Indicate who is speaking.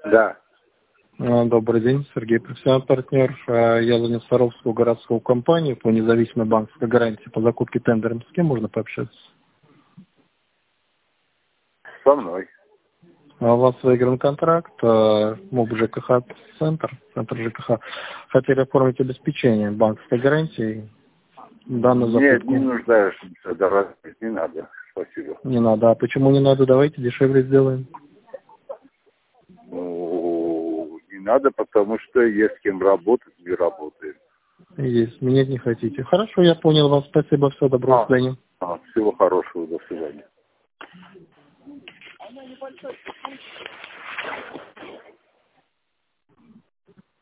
Speaker 1: Да.
Speaker 2: Добрый день, Сергей, профессиональный партнер. Я звоню в Саровскую городскую компанию по независимой банковской гарантии по закупке тендером. С кем можно пообщаться?
Speaker 1: Со мной.
Speaker 2: У вас выигран контракт, МОБ ЖКХ центр ЖКХ. Хотели оформить обеспечение банковской гарантии. Данную
Speaker 1: Нет,
Speaker 2: закупку.
Speaker 1: не нуждаешься, не надо. Спасибо.
Speaker 2: Не надо. А почему не надо? Давайте дешевле сделаем.
Speaker 1: Ну, не надо, потому что есть с кем работать, не работаем.
Speaker 2: Есть. Менять не хотите. Хорошо, я понял вас. Спасибо. Всего доброго. До свидания.
Speaker 1: Всего хорошего. До свидания.